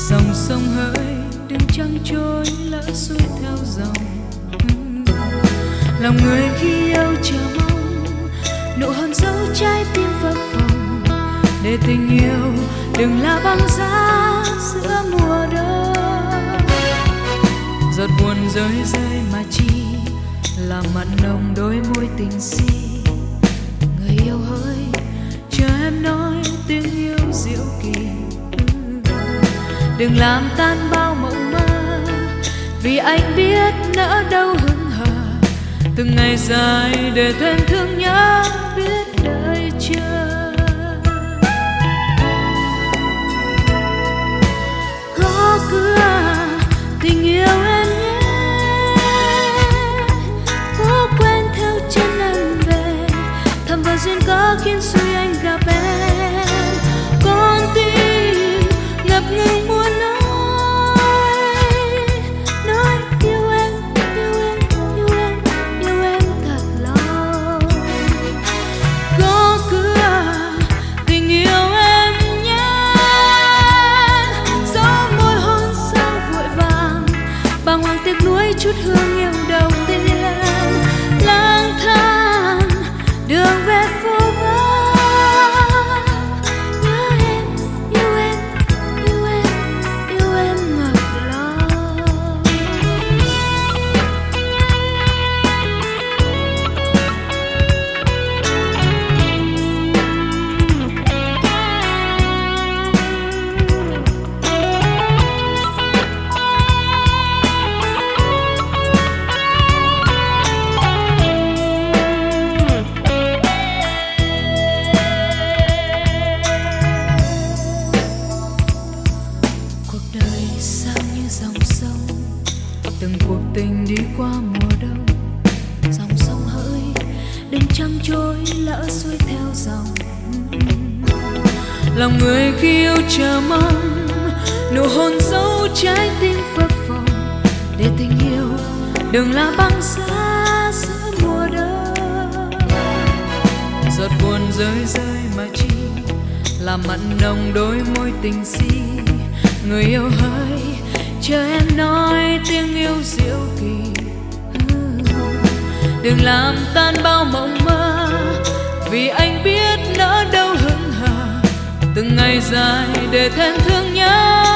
Dòng sông hỡi đừng trăng trôi lỡ xuôi theo dòng. Lòng người khi yêu chờ mong nụ hôn dấu trái tim phập phồng, để tình yêu đừng là băng giá giữa mùa đông. Giọt buồn rơi rơi mà chi làm mặn nồng đôi môi tình si. Người yêu hỡi chờ em nói tiếng yêu diệu kỳ. Đừng làm tan bao mộng mơ, vì anh biết nỡ đâu hững hờ. Từng ngày dài để thêm thương nhớ, biết đợi chờ. Có cửa tình yêu em nhé, phố quen theo chân em về. Thầm vào duyên có khiến xuôi anh gặp em. Con tim ngập ngừng muốn nói yêu em, yêu em, yêu em, yêu em thật lòng. Có cửa tình yêu em nhé, gió môi hôn sao vội vàng, bàng hoàng tiếc nuối chút hương yêu đầu tiên. Lang thang đường về phố vắng, nhớ em, yêu em, yêu em, yêu em ngập lòng. Cuộc đời sao như dòng sông, từng cuộc tình đi qua mùa đông. Dòng sông hỡi đừng trăng trôi lỡ xuôi theo dòng. Lòng người khi yêu chờ mong nụ hôn dấu trái tim phập phồng, để tình yêu đừng là băng giá giữa mùa đông. Giọt buồn rơi rơi mà chi làm mặn nồng đôi môi tình si. Người yêu hỡi chờ em nói tiếng yêu diệu kỳ. Đừng làm tan bao mộng mơ, vì anh biết nỡ đâu hững hờ. Từng ngày dài để thêm thương nhớ,